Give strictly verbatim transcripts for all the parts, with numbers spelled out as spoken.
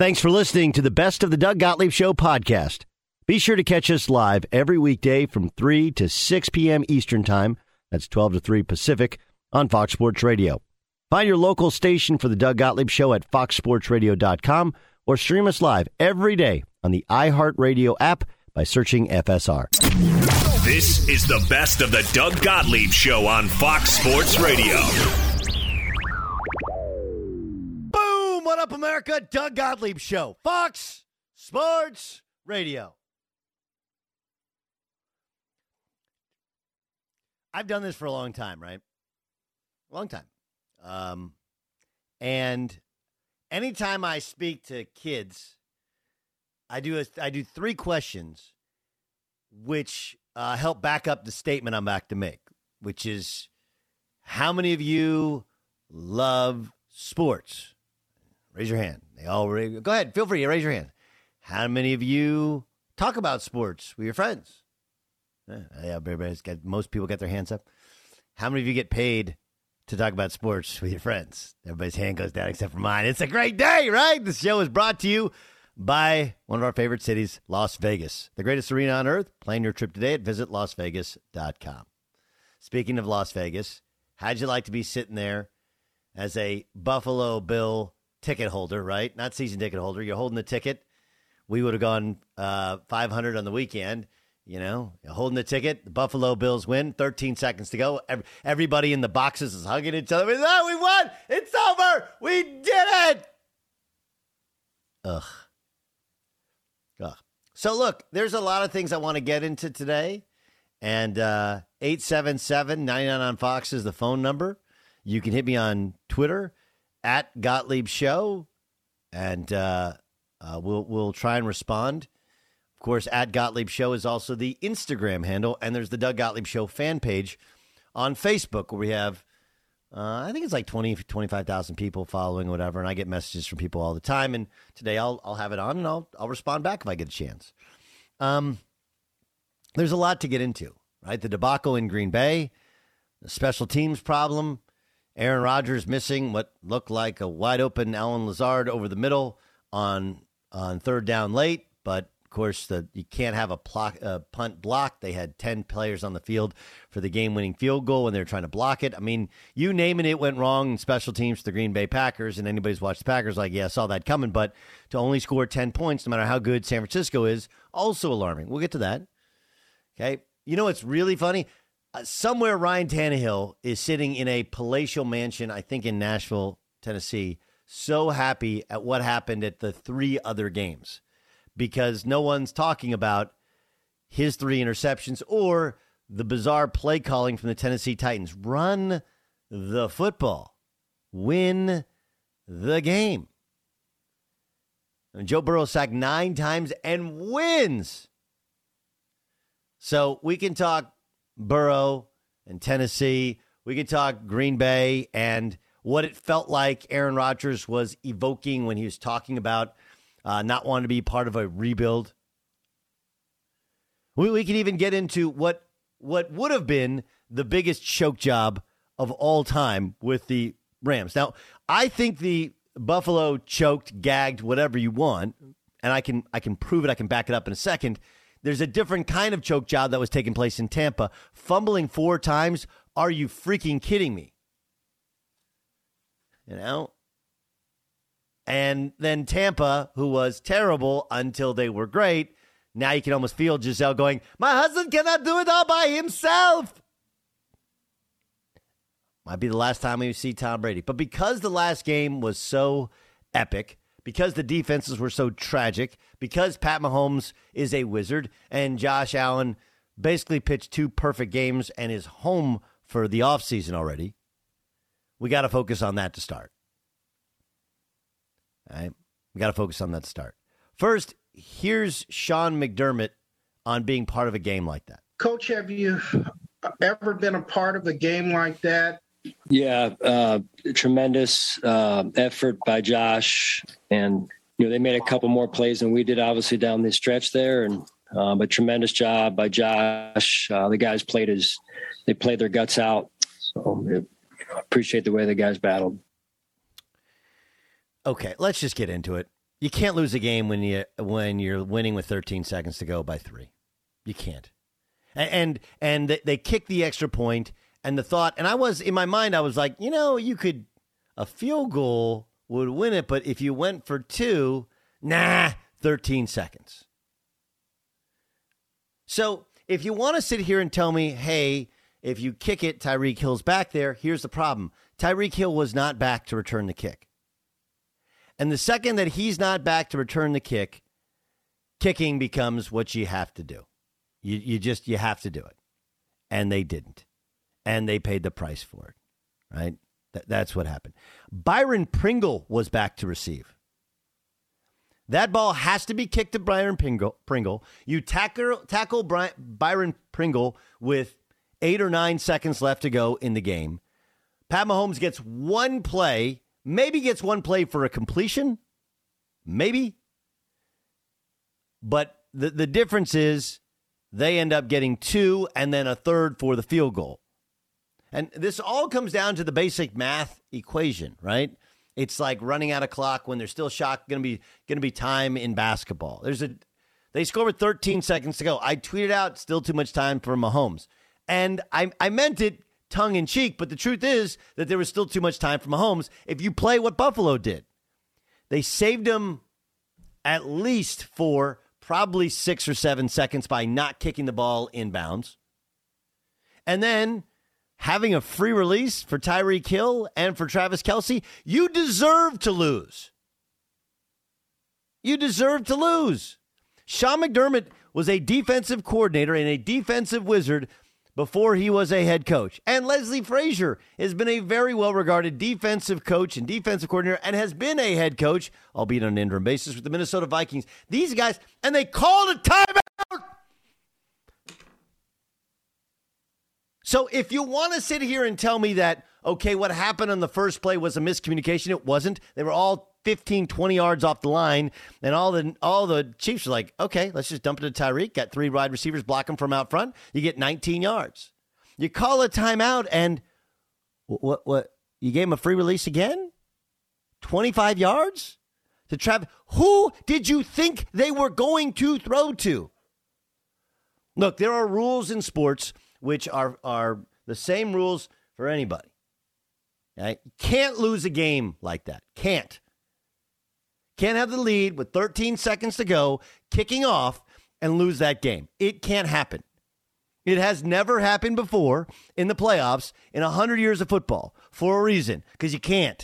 Thanks for listening to the Best of the Doug Gottlieb Show podcast. Be sure to catch us live every weekday from three to six p.m. Eastern Time. That's twelve to three Pacific on Fox Sports Radio. Find your local station for the Doug Gottlieb Show at fox sports radio dot com or stream us live every day on the iHeartRadio app by searching F S R. This is the Best of the Doug Gottlieb Show on Fox Sports Radio. Boom! What up, America? Doug Gottlieb Show. Fox Sports Radio. I've done this for a long time, right? Long time. Um, and anytime I speak to kids, I do a, I do three questions which uh, help back up the statement I'm back to make, which is, how many of you love sports? Raise your hand. They all raise, go ahead. Feel free to raise your hand. How many of you talk about sports with your friends? Yeah, everybody's got, most people get their hands up. How many of you get paid to talk about sports with your friends? Everybody's hand goes down except for mine. It's a great day, right? This show is brought to you by one of our favorite cities, Las Vegas. The greatest arena on earth. Plan your trip today at visit las vegas dot com. Speaking of Las Vegas, how'd you like to be sitting there as a Buffalo Bill ticket holder, right? Not season ticket holder. You're holding the ticket. We would have gone uh, five hundred on the weekend. You know, holding the ticket, the Buffalo Bills win, thirteen seconds to go. Everybody in the boxes is hugging each other. Oh, we won! It's over! We did it! Ugh. Ugh. So, look, there's a lot of things I want to get into today. And uh, eight seven seven, nine nine on Fox is the phone number. You can hit me on Twitter, at Gottlieb Show, and uh, uh, we'll, we'll try and respond. Of course, at Gottlieb Show is also the Instagram handle, and there's the Doug Gottlieb Show fan page on Facebook where we have, uh, I think it's like twenty, twenty-five thousand people following, whatever, and I get messages from people all the time, and today I'll I'll have it on, and I'll I'll respond back if I get a chance. Um, there's a lot to get into, right? The debacle in Green Bay, the special teams problem, Aaron Rodgers missing what looked like a wide-open Allen Lazard over the middle on on third down late, but of course, the, you can't have a plock, uh, punt block. They had ten players on the field for the game-winning field goal when they were trying to block it. I mean, you name it, it went wrong in special teams for the Green Bay Packers, and anybody's watched the Packers like, yeah, I saw that coming. But to only score ten points, no matter how good San Francisco is, also alarming. We'll get to that. Okay? You know what's really funny? Uh, somewhere Ryan Tannehill is sitting in a palatial mansion, I think in Nashville, Tennessee, so happy at what happened at the three other games, because no one's talking about his three interceptions or the bizarre play calling from the Tennessee Titans. Run the football. Win the game. And Joe Burrow sacked nine times and wins. So we can talk Burrow and Tennessee. We can talk Green Bay and what it felt like Aaron Rodgers was evoking when he was talking about Uh, not wanting to be part of a rebuild. We, we can even get into what what would have been the biggest choke job of all time with the Rams. Now, I think the Buffalo choked, gagged, whatever you want, and I can I can prove it. I can back it up in a second. There's a different kind of choke job that was taking place in Tampa. Fumbling four times. Are you freaking kidding me? You know? And then Tampa, who was terrible until they were great, now you can almost feel Giselle going, my husband cannot do it all by himself. Might be the last time we see Tom Brady. But because the last game was so epic, because the defenses were so tragic, because Pat Mahomes is a wizard, and Josh Allen basically pitched two perfect games and is home for the offseason already, we got to focus on that to start. All right, we got to focus on that to start. First, here's Sean McDermott on being part of a game like that. Coach, have you ever been a part of a game like that? Yeah, uh, tremendous uh, effort by Josh. And, you know, they made a couple more plays than we did, obviously, down the stretch there. And um, a tremendous job by Josh. Uh, the guys played as they played their guts out. So I appreciate the way the guys battled. Okay, let's just get into it. You can't lose a game when you when you're winning with thirteen seconds to go by three. You can't. And and, and they kick the extra point, and the thought, and I was in my mind, I was like, you know, you could a field goal would win it, but if you went for two, nah, thirteen seconds. So if you want to sit here and tell me, hey, if you kick it, Tyreek Hill's back there, here's the problem. Tyreek Hill was not back to return the kick. And the second that he's not back to return the kick, kicking becomes what you have to do. You you just, you have to do it. And they didn't. And they paid the price for it, right? Th- that's what happened. Byron Pringle was back to receive. That ball has to be kicked to Byron Pringle. Pringle. You tackle, tackle Bry- Byron Pringle with eight or nine seconds left to go in the game. Pat Mahomes gets one play, maybe gets one play for a completion, maybe. But the, the difference is they end up getting two and then a third for the field goal. And this all comes down to the basic math equation, right? It's like running out of clock when there's still shot going to be going to be time in basketball. There's a they score with thirteen seconds to go. I tweeted out still too much time for Mahomes. And I I meant it tongue in cheek, but the truth is that there was still too much time for Mahomes if you play what Buffalo did. They saved him at least for probably six or seven seconds by not kicking the ball inbounds. And then having a free release for Tyreek Hill and for Travis Kelce, you deserve to lose. You deserve to lose. Sean McDermott was a defensive coordinator and a defensive wizard before he was a head coach. And Leslie Frazier has been a very well-regarded defensive coach and defensive coordinator and has been a head coach, albeit on an interim basis, with the Minnesota Vikings. These guys, and they called a timeout. So if you want to sit here and tell me that, okay, what happened on the first play was a miscommunication, it wasn't. They were all fifteen, twenty yards off the line, and all the all the Chiefs were like, okay, let's just dump it to Tyreek. Got three wide receivers, block him from out front. You get nineteen yards. You call a timeout, and what? What? You gave him a free release again? twenty-five yards? To Travis? Who did you think they were going to throw to? Look, there are rules in sports which are, are the same rules for anybody. Okay? Can't lose a game like that. Can't. Can't have the lead with thirteen seconds to go, kicking off, and lose that game. It can't happen. It has never happened before in the playoffs in one hundred years of football for a reason, because you can't.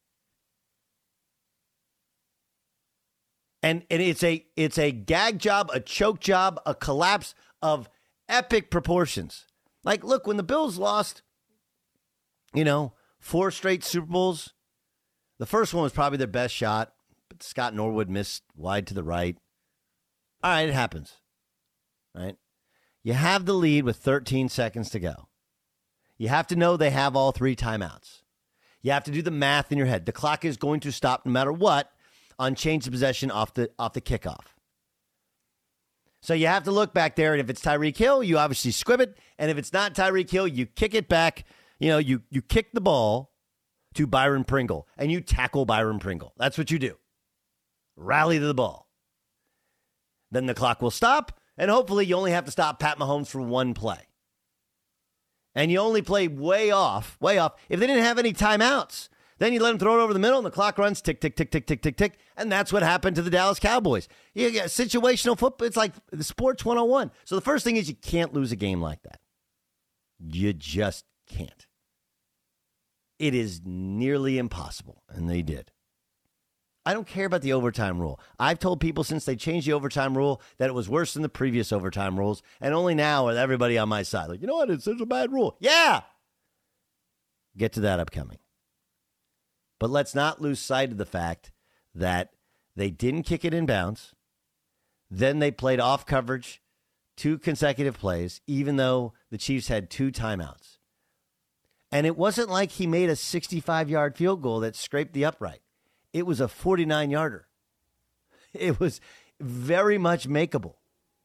And, and it's a it's a gag job, a choke job, a collapse of epic proportions. Like, look, when the Bills lost, you know, four straight Super Bowls, the first one was probably their best shot, but Scott Norwood missed wide to the right. All right, it happens. Right? You have the lead with thirteen seconds to go. You have to know they have all three timeouts. You have to do the math in your head. The clock is going to stop no matter what on change of possession off the off the kickoff. So you have to look back there, and if it's Tyreek Hill, you obviously squib it. And if it's not Tyreek Hill, you kick it back. You know, you you kick the ball to Byron Pringle, and you tackle Byron Pringle. That's what you do. Rally to the ball. Then the clock will stop, and hopefully you only have to stop Pat Mahomes for one play. And you only play way off, way off. If they didn't have any timeouts, then you let them throw it over the middle, and the clock runs tick, tick, tick, tick, tick, tick, tick. And that's what happened to the Dallas Cowboys. You get situational football. It's like the sports one oh one. So the first thing is you can't lose a game like that. You just can't. It is nearly impossible, and they did. I don't care about the overtime rule. I've told people since they changed the overtime rule that it was worse than the previous overtime rules, and only now with everybody on my side. Like, you know what? It's such a bad rule. Yeah! Get to that upcoming. But let's not lose sight of the fact that they didn't kick it in bounds. Then they played off coverage two consecutive plays, even though the Chiefs had two timeouts. And it wasn't like he made a sixty-five-yard field goal that scraped the upright. It was a forty-nine-yarder. It was very much makeable.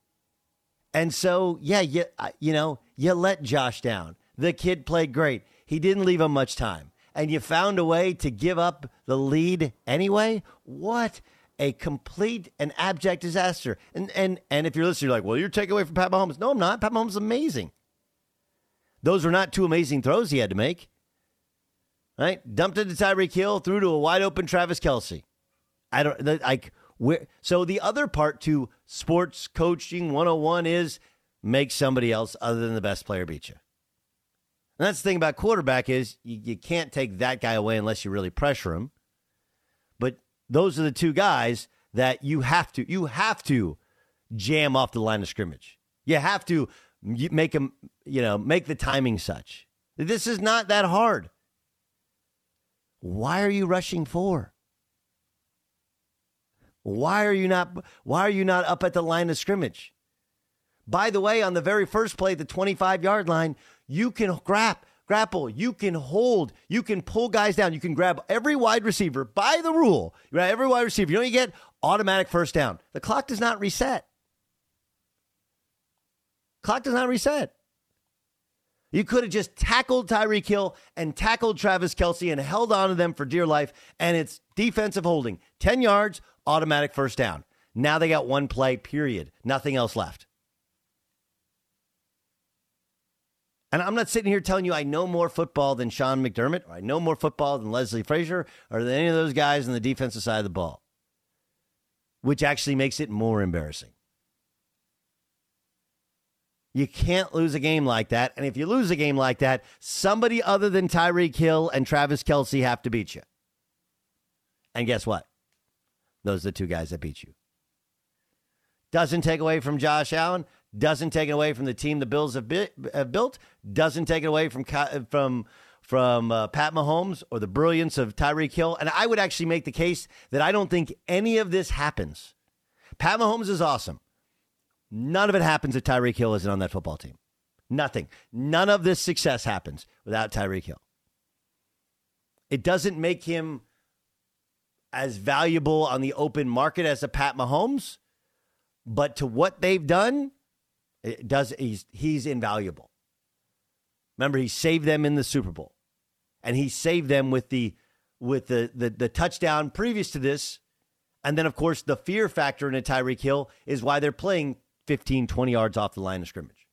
And so, yeah, you, you know, you let Josh down. The kid played great. He didn't leave him much time. And you found a way to give up the lead anyway? What a complete and abject disaster. And and and if you're listening, you're like, well, you're taking away from Pat Mahomes. No, I'm not. Pat Mahomes is amazing. Those were not two amazing throws he had to make. Right? Dumped it to Tyreek Hill, threw to a wide open Travis Kelce. I don't like where. So the other part to sports coaching one oh one is make somebody else other than the best player beat you. And that's the thing about quarterback is you, you can't take that guy away unless you really pressure him. But those are the two guys that you have to, you have to jam off the line of scrimmage. You have to make them, you know, make the timing such. This is not that hard. Why are you rushing four? Why are you not, why are you not up at the line of scrimmage? By the way, on the very first play, the twenty-five-yard line, you can grab, grapple, you can hold, you can pull guys down, you can grab every wide receiver by the rule. You grab every wide receiver. You know, you get automatic first down. The clock does not reset. Clock does not reset. You could have just tackled Tyreek Hill and tackled Travis Kelce and held on to them for dear life, and it's defensive holding. ten yards, automatic first down. Now they got one play, period. Nothing else left. And I'm not sitting here telling you I know more football than Sean McDermott, or I know more football than Leslie Frazier, or than any of those guys on the defensive side of the ball, which actually makes it more embarrassing. You can't lose a game like that. And if you lose a game like that, somebody other than Tyreek Hill and Travis Kelce have to beat you. And guess what? Those are the two guys that beat you. Doesn't take away from Josh Allen. Doesn't take it away from the team the Bills have, bi- have built. Doesn't take it away from from from uh, Pat Mahomes or the brilliance of Tyreek Hill. And I would actually make the case that I don't think any of this happens. Pat Mahomes is awesome. None of it happens if Tyreek Hill isn't on that football team. Nothing. None of this success happens without Tyreek Hill. It doesn't make him as valuable on the open market as a Pat Mahomes, but to what they've done, it does. He's he's invaluable. Remember, he saved them in the Super Bowl, and he saved them with the with the the, the touchdown previous to this, and then of course the fear factor in a Tyreek Hill is why they're playing fifteen, twenty yards off the line of scrimmage.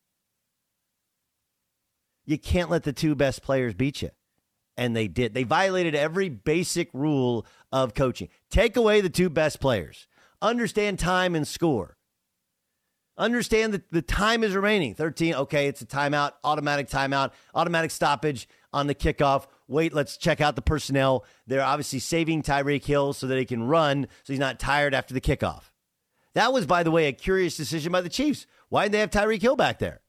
You can't let the two best players beat you. And they did. They violated every basic rule of coaching. Take away the two best players. Understand time and score. Understand that the time is remaining. thirteen, okay, it's a timeout, automatic timeout, automatic stoppage on the kickoff. Wait, let's check out the personnel. They're obviously saving Tyreek Hill so that he can run so he's not tired after the kickoff. That was, by the way, a curious decision by the Chiefs. Why didn't they have Tyreek Hill back there?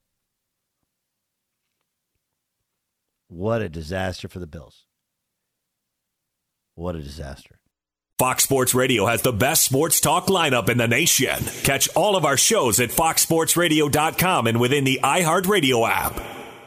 What a disaster for the Bills. What a disaster. Fox Sports Radio has the best sports talk lineup in the nation. Catch all of our shows at fox sports radio dot com and within the iHeartRadio app.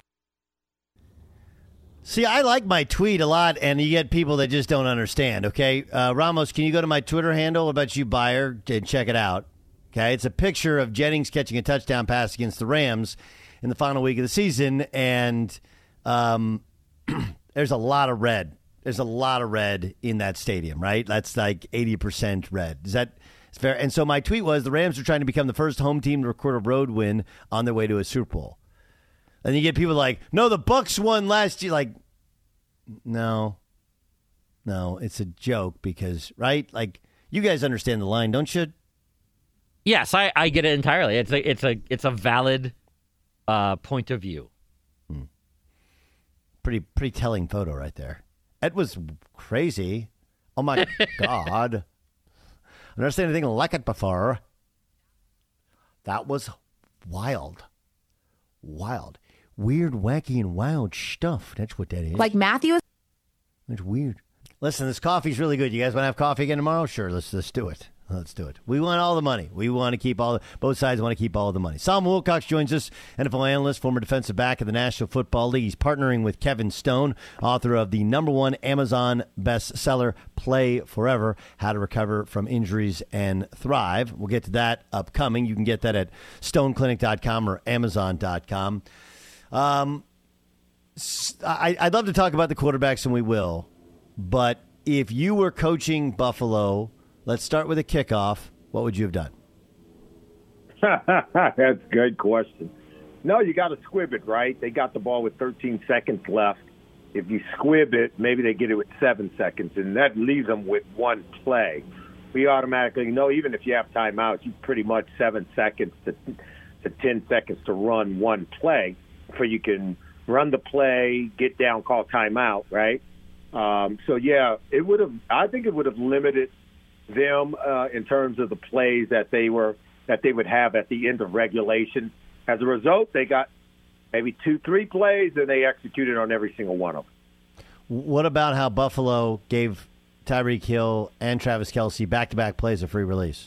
See, I like my tweet a lot, and you get people that just don't understand, okay? Uh, Ramos, can you go to my Twitter handle about you buyer and check it out? Okay, it's a picture of Jennings catching a touchdown pass against the Rams in the final week of the season, and um, there's a lot of red. There's a lot of red in that stadium, right? That's like eighty percent red. Is that it's fair? And so my tweet was, the Rams are trying to become the first home team to record a road win on their way to a Super Bowl. And you get people like, no, the Bucs won last year. Like, no, no, it's a joke because, right? Like, you guys understand the line, don't you? Yes, I, I get it entirely. It's a it's a it's a valid uh, point of view. Hmm. Pretty pretty telling photo right there. It was crazy. Oh my God! I've never seen anything like it before. That was wild, wild. Weird, wacky, and wild stuff. That's what that is. Like Matthew? That's weird. Listen, this coffee's really good. You guys want to have coffee again tomorrow? Sure, let's let's do it. Let's do it. We want all the money. We want to keep all, both sides want to keep all the money. Solomon Wilcox joins us, N F L analyst, former defensive back of the National Football League. He's partnering with Kevin Stone, author of the number one Amazon bestseller, Play Forever, How to Recover from Injuries and Thrive. We'll get to that upcoming. You can get that at stone clinic dot com or amazon dot com. Um, I, I'd love to talk about the quarterbacks, and we will. But if you were coaching Buffalo Let's start with a kickoff. What would you have done? That's a good question. No, you got to squib it, right? They got the ball with thirteen seconds left. If you squib it, maybe they get it with seven seconds, and that leaves them with one play. We automatically know, even if you have timeouts, you pretty much seven seconds to, to ten seconds to run one play, so you can run the play, get down, call timeout, right? Um, so, yeah, it would have. I think it would have limited them uh, in terms of the plays that they were that they would have at the end of regulation. As a result, they got maybe two, three plays, and they executed on every single one of them. What about how Buffalo gave Tyreek Hill and Travis Kelce back-to-back plays of free release?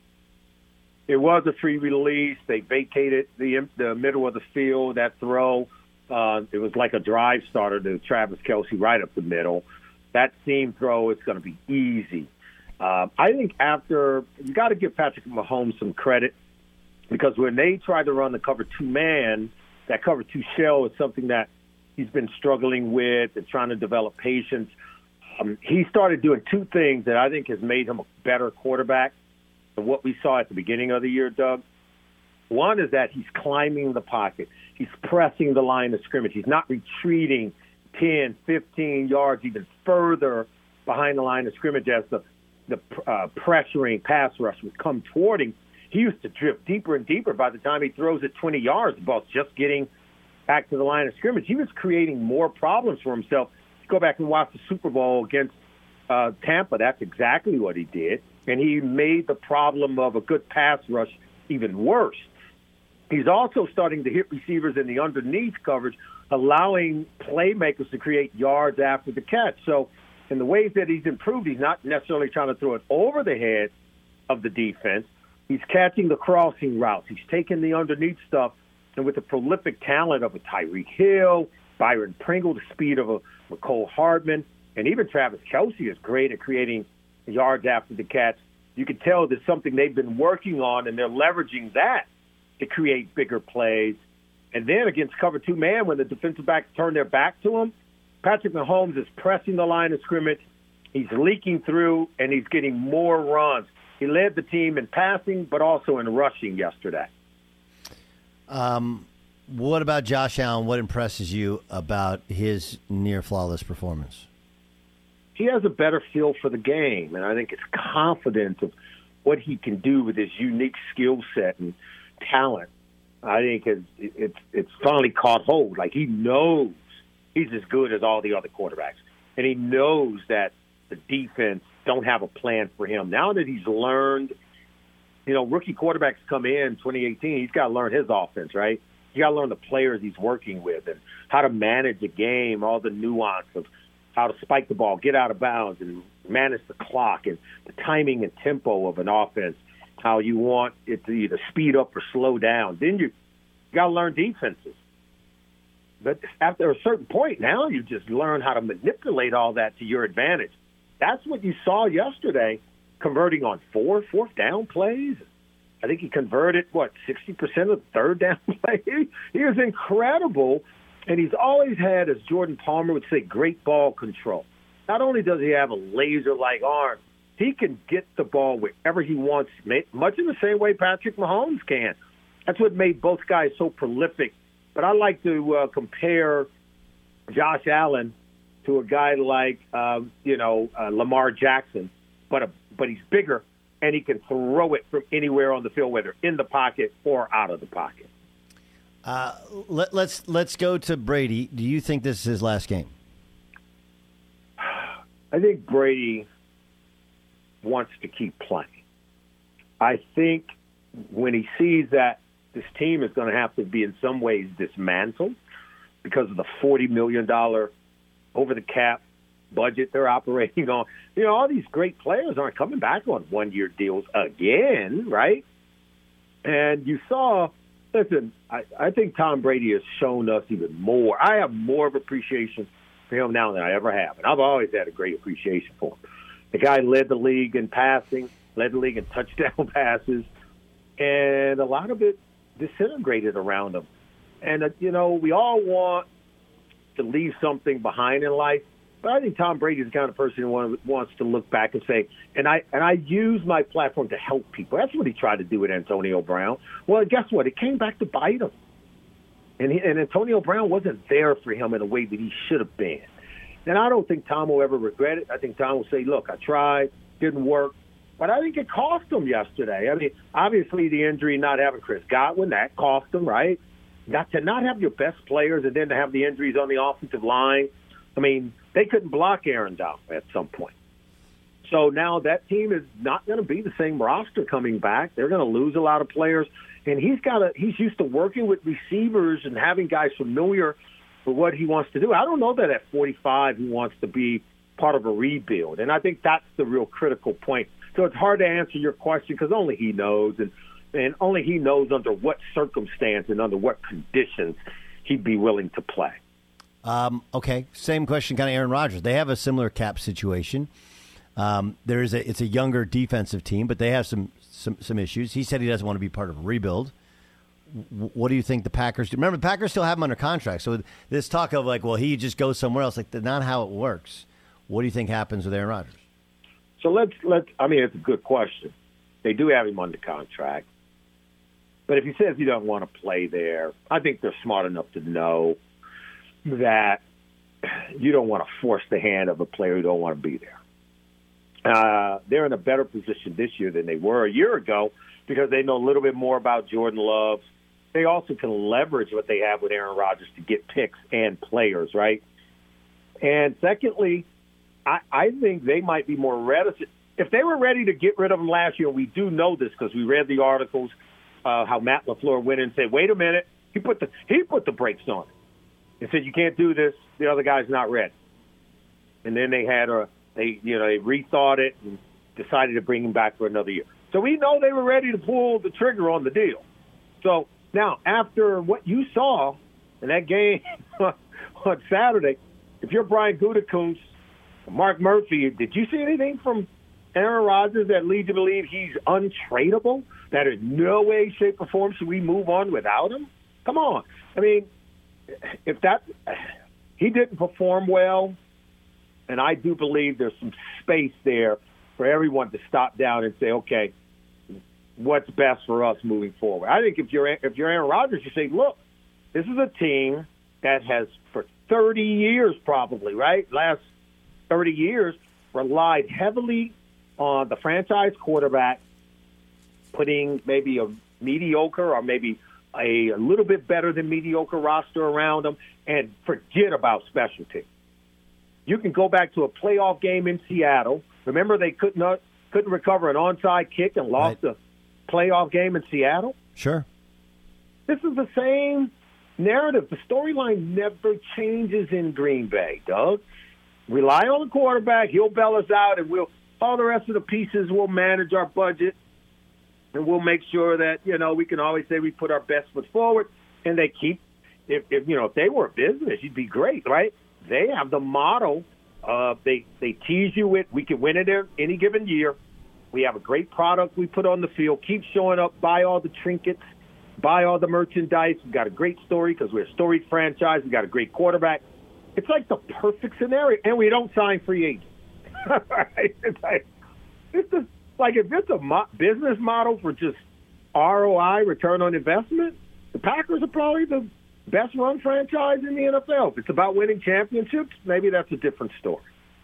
It was a free release. They vacated the the middle of the field. That throw, uh, it was like a drive starter to Travis Kelce right up the middle. That seam throw is going to be easy. Uh, I think after you got to give Patrick Mahomes some credit, because when they tried to run the cover two man, that cover two shell is something that he's been struggling with and trying to develop patience. Um, he started doing two things that I think has made him a better quarterback than what we saw at the beginning of the year, Doug. One is that he's climbing the pocket. He's pressing the line of scrimmage. He's not retreating ten, fifteen yards even further behind the line of scrimmage as the, the uh, pressuring pass rush would come toward him. He used to drift deeper and deeper. By the time he throws it twenty yards, the ball's just getting back to the line of scrimmage. He was creating more problems for himself. Go back and watch the Super Bowl against uh, Tampa. That's exactly what he did. And he made the problem of a good pass rush even worse. He's also starting to hit receivers in the underneath coverage, allowing playmakers to create yards after the catch. So in the ways that he's improved, he's not necessarily trying to throw it over the head of the defense. He's catching the crossing routes. He's taking the underneath stuff. And with the prolific talent of a Tyreek Hill, Byron Pringle, the speed of a McCole Hardman, and even Travis Kelce is great at creating yards after the catch. You can tell there's something they've been working on, and they're leveraging that to create bigger plays. And then against cover two man, when the defensive backs turn their back to him, Patrick Mahomes is pressing the line of scrimmage. He's leaking through, and he's getting more runs. He led the team in passing, but also in rushing yesterday. Um, what about Josh Allen? What impresses you about his near-flawless performance? He has a better feel for the game, and I think his confidence of what he can do with his unique skill set and talent, I think is it's it's finally caught hold. Like, he knows he's as good as all the other quarterbacks, and he knows that the defense don't have a plan for him. Now that he's learned, you know, rookie quarterbacks come in twenty eighteen, he's got to learn his offense, right? He's got to learn the players he's working with and how to manage a game, all the nuance of how to spike the ball, get out of bounds, and manage the clock and the timing and tempo of an offense, how you want it to either speed up or slow down. Then you got to learn defenses. But after a certain point, now you just learn how to manipulate all that to your advantage. That's what you saw yesterday, converting on four fourth down plays. I think he converted, what, sixty percent of the third down plays? He was incredible, and he's always had, as Jordan Palmer would say, great ball control. Not only does he have a laser-like arm, he can get the ball wherever he wants, much in the same way Patrick Mahomes can. That's what made both guys so prolific. But I like to uh, compare Josh Allen to a guy like, um, you know, uh, Lamar Jackson, but a, but he's bigger, and he can throw it from anywhere on the field, whether in the pocket or out of the pocket. Uh, let, let's let's go to Brady. Do you think this is his last game? I think Brady wants to keep playing. I think when he sees that this team is going to have to be in some ways dismantled because of the forty million dollars over-the-cap budget they're operating on. You know, all these great players aren't coming back on one-year deals again, right? And you saw, listen, I, I think Tom Brady has shown us even more. I have more of appreciation for him now than I ever have, and I've always had a great appreciation for him. The guy led the league in passing, led the league in touchdown passes, and a lot of it disintegrated around him. And, uh, you know, we all want to leave something behind in life. But I think Tom Brady is the kind of person who wants to look back and say, and I and I use my platform to help people. That's what he tried to do with Antonio Brown. Well, guess what? It came back to bite him. And, he, and Antonio Brown wasn't there for him in a way that he should have been. And I don't think Tom will ever regret it. I think Tom will say, look, I tried, didn't work. But I think it cost him yesterday. I mean, obviously the injury, not having Chris Godwin, that cost him, right? Got to not have your best players and then to have the injuries on the offensive line. I mean, they couldn't block Aaron Donald at some point. So now that team is not going to be the same roster coming back. They're going to lose a lot of players. And he's got a, he's used to working with receivers and having guys familiar with what he wants to do. I don't know that at forty-five he wants to be part of a rebuild. And I think that's the real critical point. So it's hard to answer your question because only he knows, and, and only he knows under what circumstance and under what conditions he'd be willing to play. Um, okay, same question, kind of Aaron Rodgers. They have a similar cap situation. Um, there is a it's a younger defensive team, but they have some, some some issues. He said he doesn't want to be part of a rebuild. W- what do you think the Packers do? Remember, the Packers still have him under contract. So this talk of like, well, he just goes somewhere else, like that's not how it works. What do you think happens with Aaron Rodgers? So let's let's. I mean, it's a good question. They do have him under contract, but if he says he doesn't want to play there, I think they're smart enough to know that you don't want to force the hand of a player who don't want to be there. Uh, they're in a better position this year than they were a year ago because they know a little bit more about Jordan Love. They also can leverage what they have with Aaron Rodgers to get picks and players, right? And secondly, I, I think they might be more reticent. If they were ready to get rid of him last year, we do know this because we read the articles, uh, how Matt LaFleur went in and said, wait a minute, he put the he put the brakes on it. He said, you can't do this. The other guy's not ready. And then they had a, they, you know, they rethought it and decided to bring him back for another year. So we know they were ready to pull the trigger on the deal. So now, after what you saw in that game on Saturday, if you're Brian Gutekunst, Mark Murphy, did you see anything from Aaron Rodgers that leads you to believe he's untradeable? That in no way, shape, or form should we move on without him? Come on. I mean, if that he didn't perform well, and I do believe there's some space there for everyone to stop down and say, okay, what's best for us moving forward? I think if you're if you're Aaron Rodgers, you say, look, this is a team that has for thirty years probably, right, last thirty years, relied heavily on the franchise quarterback, putting maybe a mediocre or maybe a, a little bit better than mediocre roster around them, and forget about special teams. You can go back to a playoff game in Seattle. Remember they couldn't uh, couldn't recover an onside kick and lost right. a playoff game in Seattle? Sure. This is the same narrative. The storyline never changes in Green Bay, Doug. Rely on the quarterback. He'll bail us out, and we'll all the rest of the pieces will manage our budget, and we'll make sure that, you know, we can always say we put our best foot forward, and they keep, if, if you know, if they were a business, you'd be great, right? They have the motto, uh, they, they tease you with, we can win it any given year. We have a great product we put on the field. Keep showing up, buy all the trinkets, buy all the merchandise. We've got a great story because we're a storied franchise. We've got a great quarterback. It's like the perfect scenario, and we don't sign free agents. It's like, it's just, like if it's a mo- business model for just R O I, return on investment, the Packers are probably the best run franchise in the N F L. If it's about winning championships, maybe that's a different story.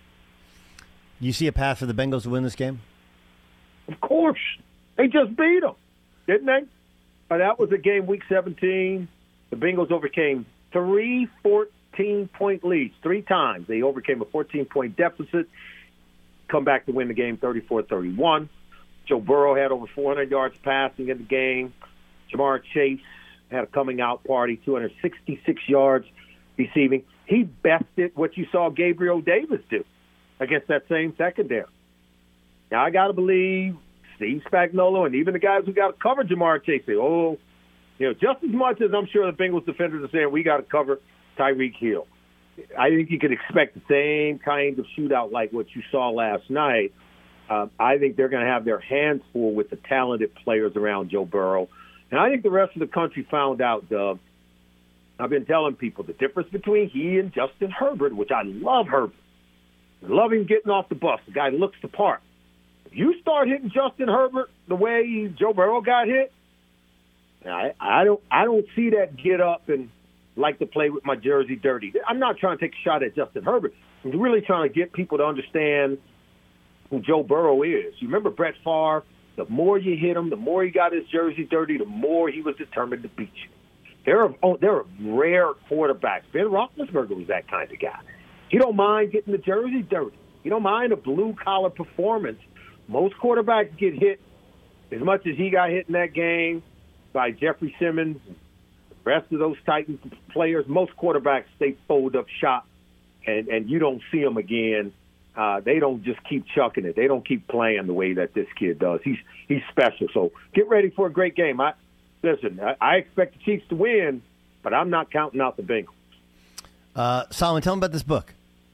You see a path for the Bengals to win this game? Of course. They just beat them, didn't they? But that was a game, week seventeen. The Bengals overcame three fourteen-point leads. Three times they overcame a fourteen-point deficit, come back to win the game thirty-four thirty-one. Joe Burrow had over four hundred yards passing in the game. Jamar Chase had a coming-out party, two hundred sixty-six yards receiving. He bested what you saw Gabriel Davis do against that same secondary. Now, I got to believe Steve Spagnuolo and even the guys who got to cover Jamar Chase say, oh, you know, just as much as I'm sure the Bengals defenders are saying we got to cover Tyreek Hill. I think you could expect the same kind of shootout like what you saw last night. Uh, I think they're going to have their hands full with the talented players around Joe Burrow. And I think the rest of the country found out, Doug. I've been telling people the difference between he and Justin Herbert, which I love Herbert. Love him getting off the bus. The guy looks the part. If you start hitting Justin Herbert the way Joe Burrow got hit, I, I don't I don't see that get up and like to play with my jersey dirty. I'm not trying to take a shot at Justin Herbert. I'm really trying to get people to understand who Joe Burrow is. You remember Brett Favre? The more you hit him, the more he got his jersey dirty, the more he was determined to beat you. There are, oh, there are rare quarterbacks. Ben Roethlisberger was that kind of guy. He don't mind getting the jersey dirty. He don't mind a blue-collar performance. Most quarterbacks get hit as much as he got hit in that game by Jeffrey Simmons and the rest of those Titans players. Most quarterbacks, they fold up shop, and, and you don't see them again. Uh, they don't just keep chucking it. They don't keep playing the way that this kid does. He's he's special. So get ready for a great game. I Listen, I, I expect the Chiefs to win, but I'm not counting out the Bengals. Uh, Solomon, tell them about this book.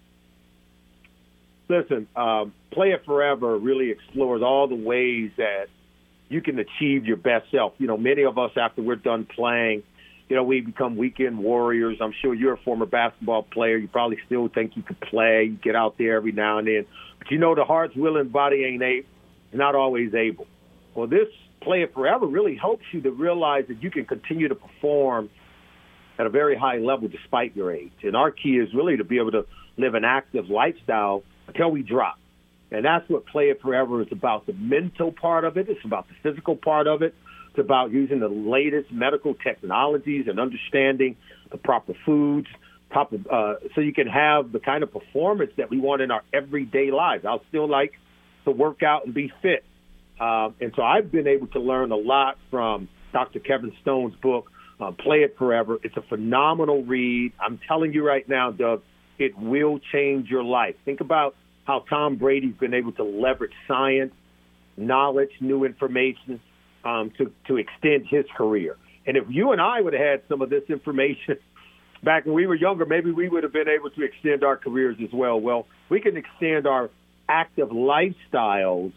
Listen, um, Play It Forever really explores all the ways that you can achieve your best self. You know, many of us, after we're done playing, you know, we become weekend warriors. I'm sure you're a former basketball player. You probably still think you could play. You get out there every now and then. But you know the heart's willing, body ain't able. Not always able. Well, this Play It Forever really helps you to realize that you can continue to perform at a very high level despite your age. And our key is really to be able to live an active lifestyle until we drop. And that's what Play It Forever is about, the mental part of it. It's about the physical part of it. It's about using the latest medical technologies and understanding the proper foods, proper, uh, so you can have the kind of performance that we want in our everyday lives. I'll still like to work out and be fit. Um, and so I've been able to learn a lot from Doctor Kevin Stone's book, uh, Play It Forever. It's a phenomenal read. I'm telling you right now, Doug, it will change your life. Think about how Tom Brady's been able to leverage science, knowledge, new information um, to, to extend his career. And if you and I would have had some of this information back when we were younger, maybe we would have been able to extend our careers as well. Well, we can extend our active lifestyles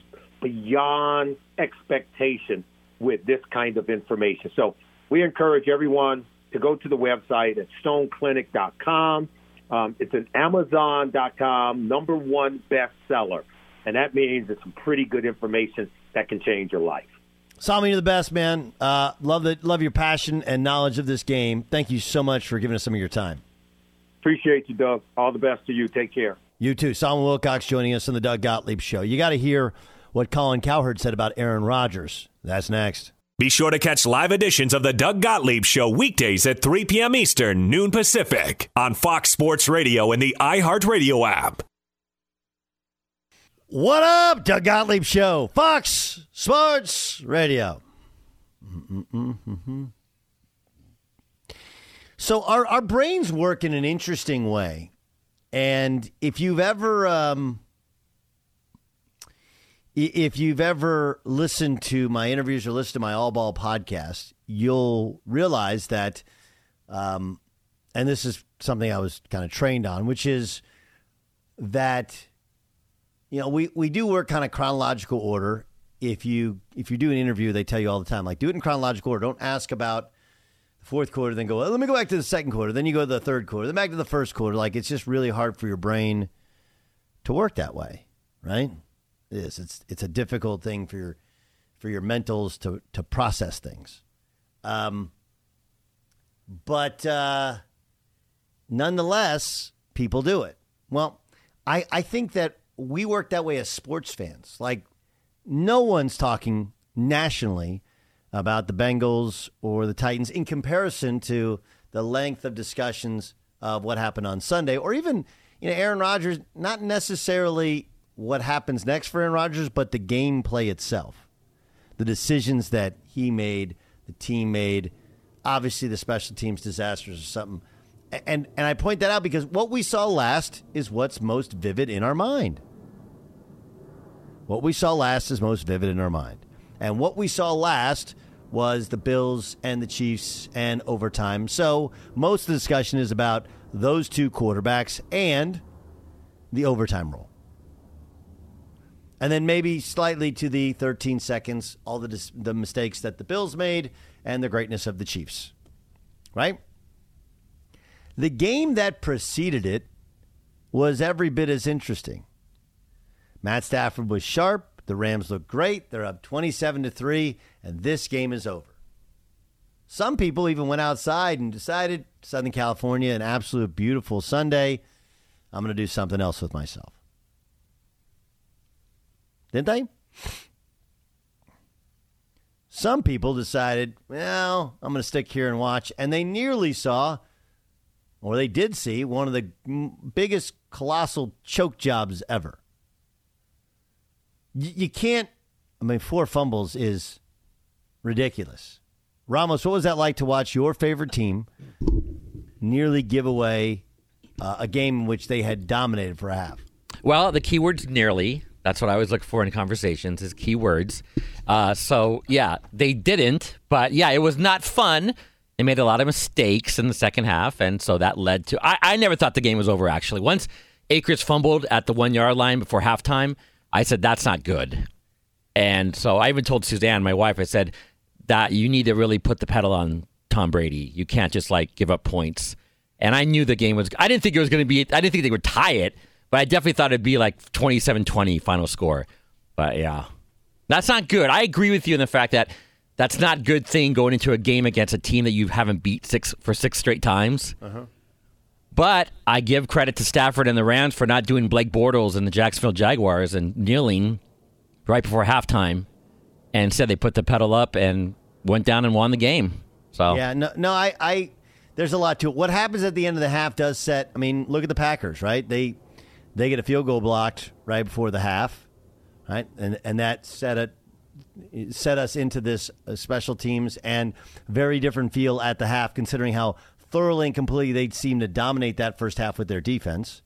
beyond expectation with this kind of information. So we encourage everyone to go to the website at stone clinic dot com. Um, it's an amazon dot com number one bestseller, and that means it's some pretty good information that can change your life. Solomon, you're the best, man. Uh, love the, love your passion and knowledge of this game. Thank you so much for giving us some of your time. Appreciate you, Doug. All the best to you. Take care. You too. Solomon Wilcox joining us on the Doug Gottlieb Show. You got to hear what Colin Cowherd said about Aaron Rodgers. That's next. Be sure to catch live editions of the Doug Gottlieb Show weekdays at three p.m. Eastern, noon Pacific, on Fox Sports Radio and the iHeartRadio app. What up, Doug Gottlieb Show, Fox Sports Radio. Mm-mm-mm-mm-mm. So our, our brains work in an interesting way. And if you've ever... Um, If you've ever listened to my interviews or listened to my All Ball podcast, you'll realize that, um, and this is something I was kind of trained on, which is that, you know, we, we do work kind of chronological order. If you if you do an interview, they tell you all the time, like, do it in chronological order. Don't ask about the fourth quarter, then go, well, let me go back to the second quarter. Then you go to the third quarter, then back to the first quarter. Like, it's just really hard for your brain to work that way, right? It is. It's it's a difficult thing for your for your mentals to to process things, um, but uh, nonetheless, people do it. Well, I I think that we work that way as sports fans. Like, no one's talking nationally about the Bengals or the Titans in comparison to the length of discussions of what happened on Sunday, or even, you know, Aaron Rodgers. Not necessarily what happens next for Aaron Rodgers, but the gameplay itself, the decisions that he made, the team made, obviously the special teams disasters or something. And and I point that out because what we saw last is what's most vivid in our mind. What we saw last is most vivid in our mind. And what we saw last was the Bills and the Chiefs and overtime. So most of the discussion is about those two quarterbacks and the overtime rule. And then maybe slightly to the thirteen seconds, all the dis- the mistakes that the Bills made and the greatness of the Chiefs, right? The game that preceded it was every bit as interesting. Matt Stafford was sharp. The Rams look great. They're up twenty-seven to three, and this game is over. Some people even went outside and decided, Southern California, an absolute beautiful Sunday, I'm going to do something else with myself. Didn't they? Some people decided, well, I'm going to stick here and watch, and they nearly saw, or they did see, one of the biggest colossal choke jobs ever. You can't, I mean, four fumbles is ridiculous. Ramos, what was that like to watch your favorite team nearly give away uh, a game in which they had dominated for a half? Well, the keyword's nearly. That's what I always look for in conversations is keywords. Uh, so, yeah, they didn't. But, yeah, it was not fun. They made a lot of mistakes in the second half, and so that led to I, I never thought the game was over, actually. Once Akers fumbled at the one-yard line before halftime, I said, that's not good. And so I even told Suzanne, my wife, I said, that you need to really put the pedal on Tom Brady. You can't just, like, give up points. And I knew the game was – I didn't think it was going to be – I didn't think they would tie it, but I definitely thought it'd be like twenty-seven twenty final score. But, yeah, that's not good. I agree with you in the fact that that's not a good thing going into a game against a team that you haven't beat six for six straight times. Uh-huh. But I give credit to Stafford and the Rams for not doing Blake Bortles and the Jacksonville Jaguars and kneeling right before halftime. And instead they put the pedal up and went down and won the game. So yeah, no, no, I, I, there's a lot to it. What happens at the end of the half does set. I mean, look at the Packers, right? They, they get a field goal blocked right before the half, right? And and that set it, set us into this uh, special teams and very different feel at the half, considering how thoroughly and completely they seem to dominate that first half with their defense.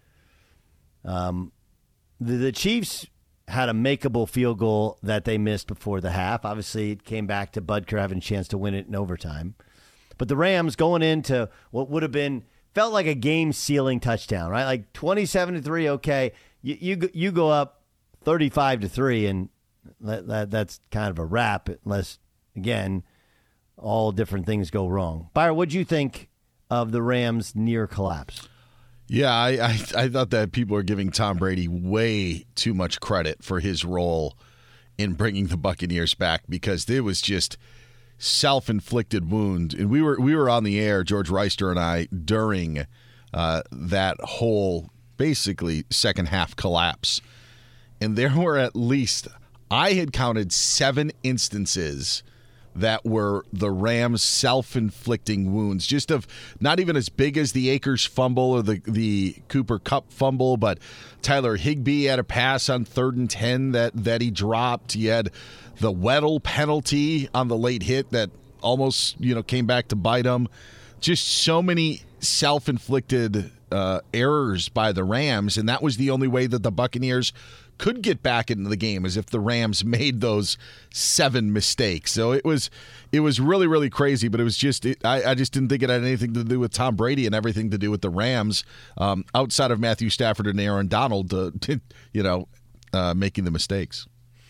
Um, the, the Chiefs had a makeable field goal that they missed before the half. Obviously, it came back to Butker having a chance to win it in overtime. But the Rams going into what would have been, felt like a game-sealing touchdown, right? Like twenty-seven to three, okay. You you, you go up thirty-five to three, and that, that that's kind of a wrap, unless, again, all different things go wrong. Byron, what'd you think of the Rams' near collapse? Yeah, I, I I thought that people are giving Tom Brady way too much credit for his role in bringing the Buccaneers back, because it was just self-inflicted wound. And we were we were on the air, George Reister and I, during uh, that whole basically second half collapse. And there were at least, I had counted seven instances that were the Rams' self-inflicting wounds, just of not even as big as the Akers fumble or the, the Cooper Kupp fumble, but Tyler Higbee had a pass on third and ten that, that he dropped. He had the Weddle penalty on the late hit that almost, you know, came back to bite him. Just so many self-inflicted uh, errors by the Rams, and that was the only way that the Buccaneers could get back into the game, as if the Rams made those seven mistakes. So it was it was really, really crazy, but it was just, it, I, I just didn't think it had anything to do with Tom Brady and everything to do with the Rams, um, outside of Matthew Stafford and Aaron Donald, uh, you know, uh, making the mistakes.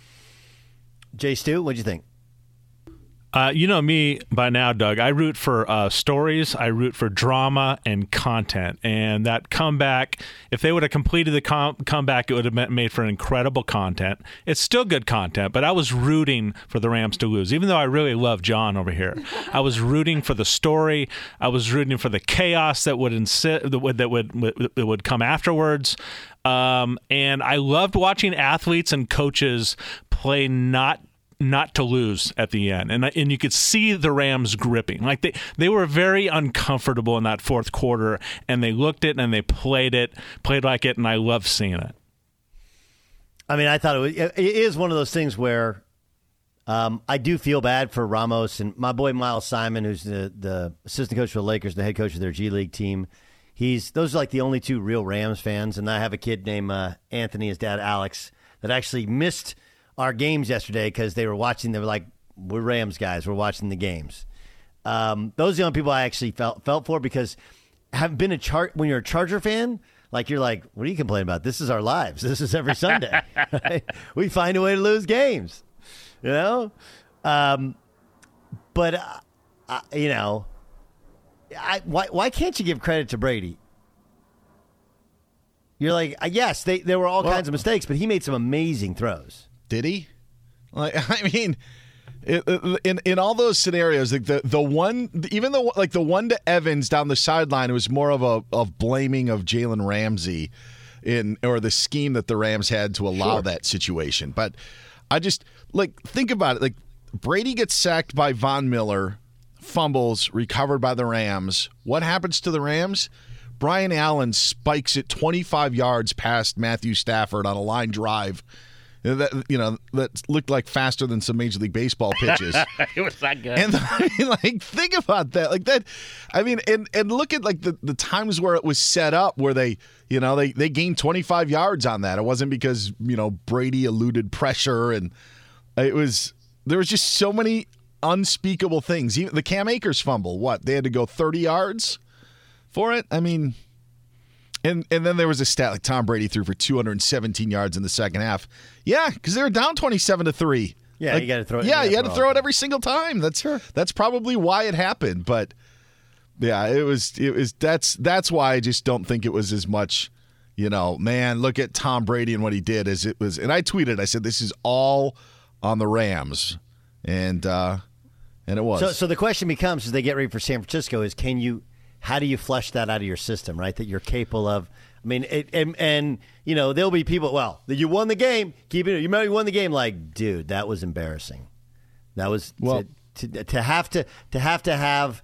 Jay Stu, what'd you think? Uh, you know me by now, Doug. I root for uh, stories. I root for drama and content. And that comeback, if they would have completed the com- comeback, it would have made for incredible content. It's still good content, but I was rooting for the Rams to lose, even though I really love John over here. I was rooting for the story. I was rooting for the chaos that would insi- that would that would, would, that would come afterwards. Um, and I loved watching athletes and coaches play not not to lose at the end. And and you could see the Rams gripping. Like they, they were very uncomfortable in that fourth quarter, and they looked it and they played it, played like it, and I love seeing it. I mean, I thought it, was, it is one of those things where um, I do feel bad for Ramos and my boy Miles Simon, who's the, the assistant coach for the Lakers, the head coach of their G League team. He's those are like the only two real Rams fans, and I have a kid named uh, Anthony, his dad Alex, that actually missed our games yesterday because they were watching. They were like, "We're Rams guys. We're watching the games." Um, those are the only people I actually felt felt for, because having been a char- when you're a Charger fan, like you're like, "What are you complaining about? This is our lives. This is every Sunday. Right? We find a way to lose games." You know, um, but uh, uh, you know, I why why can't you give credit to Brady? You're like, uh, yes, they, there were all Well- kinds of mistakes, but he made some amazing throws. Did he? Like, I mean, it, in in all those scenarios, like the the one, even the like the one to Evans down the sideline, it was more of a of blaming of Jalen Ramsey in or the scheme that the Rams had to allow Sure. that situation. But I just like think about it. Like Brady gets sacked by Von Miller, fumbles, recovered by the Rams. What happens to the Rams? Brian Allen spikes it twenty-five yards past Matthew Stafford on a line drive. That, you know, that looked like faster than some Major League Baseball pitches. It was that good. And I mean, like, think about that. Like that, I mean, and and look at like the, the times where it was set up where they, you know, they, they gained twenty-five yards on that. It wasn't because, you know, Brady eluded pressure, and it was, there was just so many unspeakable things. Even the Cam Akers fumble, what? They had to go thirty yards for it? I mean, and and then there was a stat like Tom Brady threw for two hundred seventeen yards in the second half. Yeah, because they were down twenty-seven to three. Yeah, Like, you got to throw it. Yeah, gotta you had to all throw of it every single time. That's that's probably why it happened. But yeah, it was it was that's that's why I just don't think it was as much. You know, man, look at Tom Brady and what he did as it was. And I tweeted, I said, this is all on the Rams, and uh, and it was. So, so the question becomes, as they get ready for San Francisco, is can you, how do you flush that out of your system, right? That you're capable of. I mean, it, and, and you know, there'll be people. Well, you won the game. Keep it. You remember you won the game. Like, dude, that was embarrassing. That was Well- to, to to have to to have to have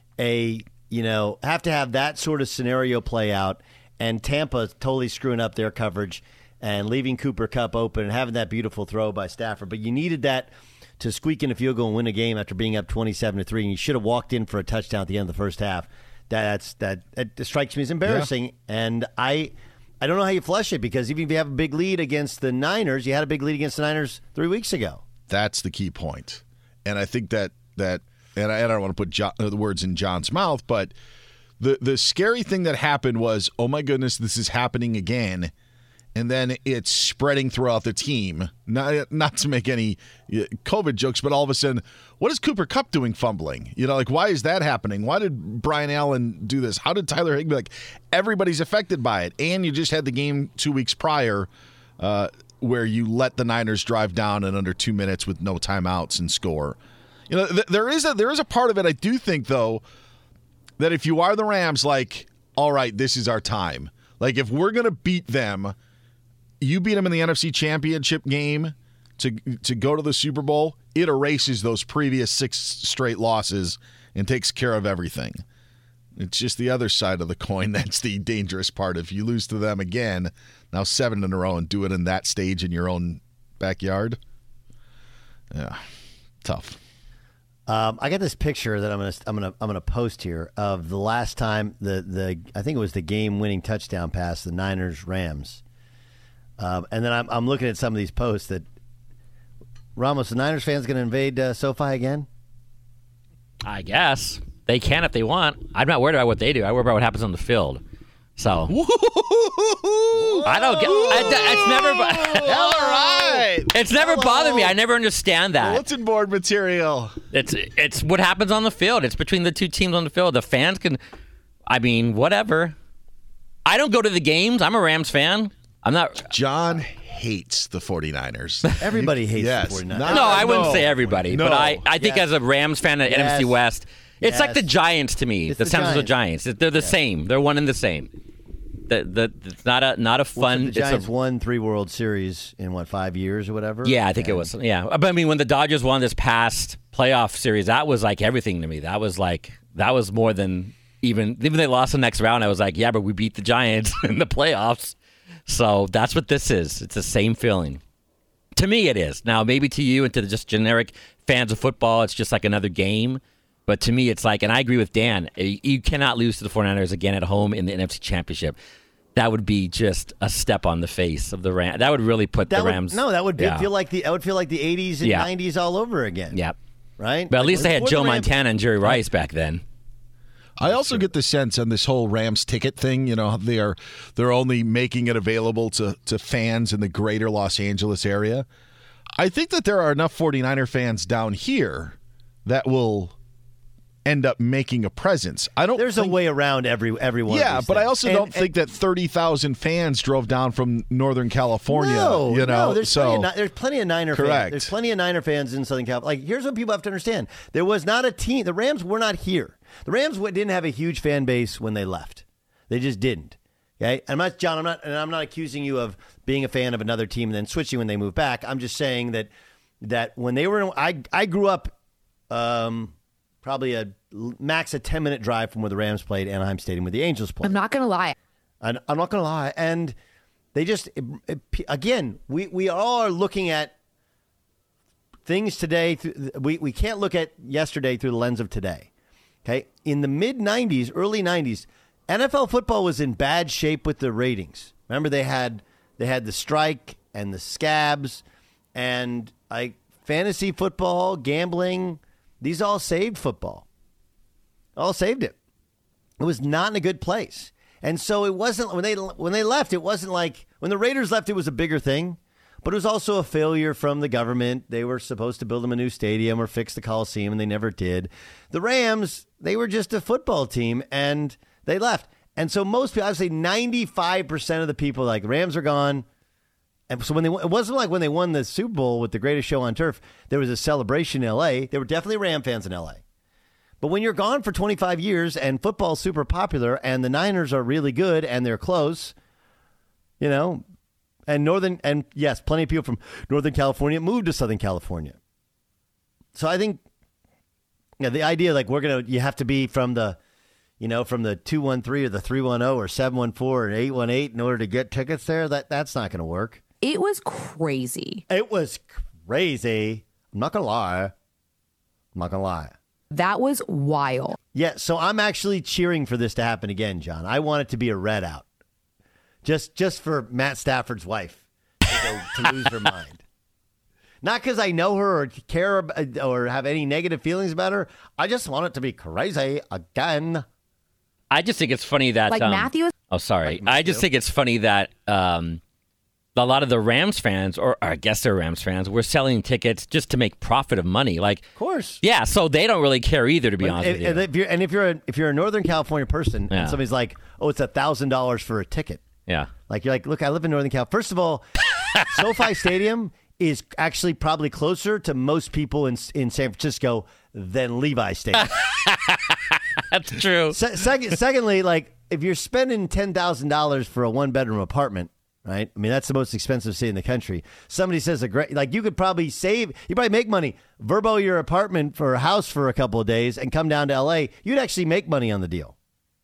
a you know have to have that sort of scenario play out, and Tampa totally screwing up their coverage and leaving Cooper Kupp open and having that beautiful throw by Stafford. But you needed that to squeak in a field goal and win a game after being up twenty-seven to three, and you should have walked in for a touchdown at the end of the first half. That's that, that strikes me as embarrassing, and I I don't know how you flush it, because even if you have a big lead against the Niners, you had a big lead against the Niners three weeks ago. That's the key point. And I think that that and I, I don't want to put John, uh, the words in John's mouth, but the the scary thing that happened was, oh my goodness, this is happening again. And then it's spreading throughout the team. Not not to make any uh, COVID jokes, but all of a sudden, what is Cooper Kupp doing fumbling? You know, like, why is that happening? Why did Brian Allen do this? How did Tyler Higbee? Like, everybody's affected by it. And you just had the game two weeks prior uh, where you let the Niners drive down in under two minutes with no timeouts and score. You know, th- there is a there is a part of it, I do think, though, that if you are the Rams, like, all right, this is our time. Like, if we're going to beat them, you beat them in the N F C Championship game to to go to the Super Bowl, it erases those previous six straight losses and takes care of everything. It's just the other side of the coin that's the dangerous part. If you lose to them again, now seven in a row, and do it in that stage in your own backyard, yeah, tough. Um, I got this picture that I'm gonna I'm gonna I'm gonna post here of the last time the the I think it was the game winning touchdown pass, the Niners Rams. Um, and then I'm, I'm looking at some of these posts that Ramos, the Niners fans, going to invade uh, SoFi again? I guess they can if they want. I'm not worried about what they do. I worry about what happens on the field. So I don't get. I, it's never. All right. It's never Hello. bothered me. I never understand that. Bulletin board material. It's it's what happens on the field. It's between the two teams on the field. The fans can. I mean, whatever. I don't go to the games. I'm a Rams fan. I'm not. John hates the 49ers. Everybody hates Yes. the 49ers. Not- No, I wouldn't no. say everybody, No. but I, I think Yes. as a Rams fan at N F C Yes. West, it's like the Yes. Giants to me. It's the the San Francisco Giants. They're the Yes. same. They're one and the same. The, the, it's not a not a Well, so fun. the it's a- Giants won three World Series in, what, five years or whatever? Yeah, I think it And- was. Yeah, but I mean, when the Dodgers won this past playoff series, that was like everything to me. That was like that was more than even even they lost the next round. I was like, yeah, but we beat the Giants in the playoffs. So that's what this is. It's the same feeling. To me, it is. Now, maybe to you and to the just generic fans of football, it's just like another game. But to me, it's like, and I agree with Dan, you cannot lose to the 49ers again at home in the N F C Championship. That would be just a step on the face of the Rams. That would really put That the would, Rams. no, that would be, yeah. feel like the that would feel like the eighties and Yeah. nineties all over again. Yep. Right? But at Like, least they had before Joe the Rams- Montana and Jerry Rice back then. I also get the sense on this whole Rams ticket thing, you know, they are they're only making it available to, to fans in the greater Los Angeles area. I think that there are enough 49er fans down here that will end up making a presence. I don't. There's think, a way around every everyone. Yeah, but things. I also and, don't and, think that thirty thousand fans drove down from Northern California. No, you know, no, there's, so plenty of, there's plenty of Niner correct. fans. There's plenty of Niner fans in Southern California. Like, here's what people have to understand: there was not a team. The Rams were not here. The Rams didn't have a huge fan base when they left. They just didn't. Okay, I'm not John. I'm not, and I'm not accusing you of being a fan of another team and then switching when they move back. I'm just saying that that when they were, in, I I grew up. Um, Probably a max a ten minute drive from where the Rams played, Anaheim Stadium, where the Angels played. I'm not going to lie. And I'm not going to lie. And they just, it, it, again, we, we all are looking at things today. We, we can't look at yesterday through the lens of today. Okay. In the mid nineties, early nineties, N F L football was in bad shape with the ratings. Remember, they had they had the strike and the scabs and like fantasy football, gambling. These all saved football. All saved it. It was not in a good place. And so it wasn't when they when they left, it wasn't like when the Raiders left, it was a bigger thing. But it was also a failure from the government. They were supposed to build them a new stadium or fix the Coliseum, and they never did. The Rams, they were just a football team, and they left. And so most people, I would say ninety-five percent of the people, like, the Rams are gone. And so when they, it wasn't like when they won the Super Bowl with the greatest show on turf, there was a celebration in L A. There were definitely Ram fans in L A. But when you're gone for twenty-five years and football's super popular and the Niners are really good and they're close, you know, and Northern, and yes, plenty of people from Northern California moved to Southern California. So I think, yeah, the idea like we're going to, you have to be from the, you know, from the two one three or the three one zero or seven one four or eight one eight in order to get tickets there, that that's not going to work. It was crazy. It was crazy. I'm not going to lie. I'm not going to lie. That was wild. Yeah, so I'm actually cheering for this to happen again, John. I want it to be a red out. Just just for Matt Stafford's wife to, go, to lose her mind. Not because I know her or care or have any negative feelings about her. I just want it to be crazy again. I just think it's funny that... Like um, Matthew? Oh, sorry. Like I just think it's funny that... Um, a lot of the Rams fans, or, or I guess they're Rams fans, were selling tickets just to make profit of money. Like, of course, yeah. So they don't really care either, to be but honest if, with you. And if you're, and if you're a, if you're a Northern California person, Yeah. and somebody's like, "Oh, it's a thousand dollars for a ticket," Yeah. like you're like, "Look, I live in Northern California." First of all, SoFi Stadium is actually probably closer to most people in in San Francisco than Levi Stadium. That's true. Se- second, secondly, like if you're spending ten thousand dollars for a one bedroom apartment. Right? I mean, that's the most expensive city in the country. Somebody says a great, like you could probably save, you probably make money, Verbo your apartment for a house for a couple of days and come down to L A. You'd actually make money on the deal.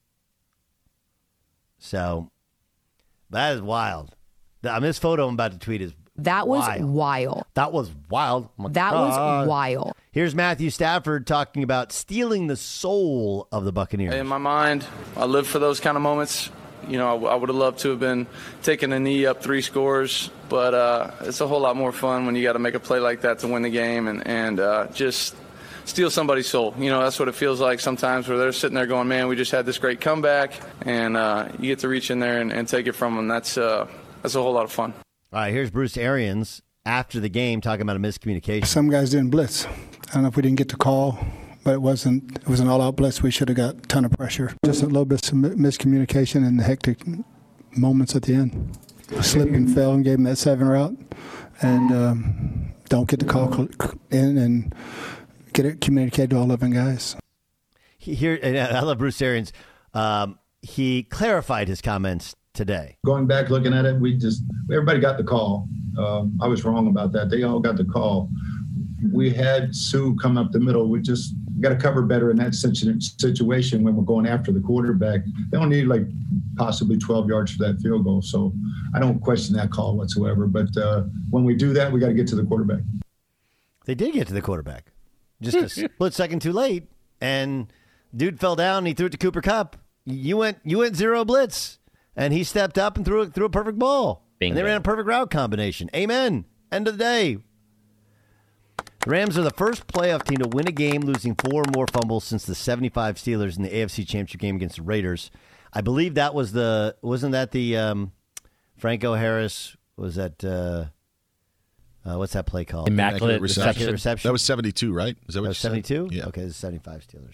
So that is wild. I mean, this photo I'm about to tweet is That was wild. wild. That was wild. Oh my That God. was wild. Here's Matthew Stafford talking about stealing the soul of the Buccaneers. In my mind, I live for those kind of moments. You know, I, I would have loved to have been taking a knee up three scores, but uh, it's a whole lot more fun when you got to make a play like that to win the game and, and uh, just steal somebody's soul. You know, that's what it feels like sometimes where they're sitting there going, man, we just had this great comeback, and uh, you get to reach in there and, and take it from them. That's, uh, that's a whole lot of fun. All right, here's Bruce Arians after the game talking about a miscommunication. Some guys didn't blitz. I don't know if we didn't get the call, but it wasn't it was an all-out blitz. We should have got a ton of pressure. Just a little bit of miscommunication and the hectic moments at the end. Slip and fell and gave him that seven route, and um, don't get the call in and get it communicated to all eleven guys. He, here, and I love Bruce Arians. Um, he clarified his comments today. Going back, looking at it, we just everybody got the call. Um, I was wrong about that. They all got the call. We had Sue come up the middle. We just got to cover better in that situation when we're going after the quarterback. They don't need like possibly twelve yards for that field goal. So I don't question that call whatsoever. But uh, when we do that, we got to get to the quarterback. They did get to the quarterback. Just a split second too late. And dude fell down and he threw it to Cooper Kupp. You went you went zero blitz. And he stepped up and threw, threw a perfect ball. Bingo. And they ran a perfect route combination. Amen. End of the day. The Rams are the first playoff team to win a game losing four or more fumbles since the seventy-five Steelers in the A F C Championship game against the Raiders. I believe that was the, wasn't that the um, Franco Harris, was that, uh, uh, what's that play called? Immaculate reception. reception. That was seventy-two, right? Is that what That was you said? seventy-two? Yeah. Okay, this is seventy-five Steelers.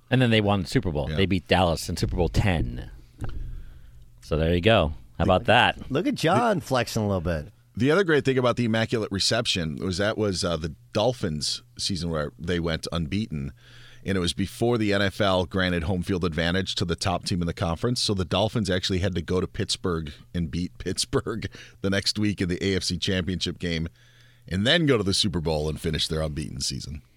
And then they won the Super Bowl. Yeah. They beat Dallas in Super Bowl ten. So there you go. How about that? Look at John flexing a little bit. The other great thing about the Immaculate Reception was that was uh, the Dolphins season where they went unbeaten, and it was before the N F L granted home field advantage to the top team in the conference. So the Dolphins actually had to go to Pittsburgh and beat Pittsburgh the next week in the A F C Championship game, and then go to the Super Bowl and finish their unbeaten season.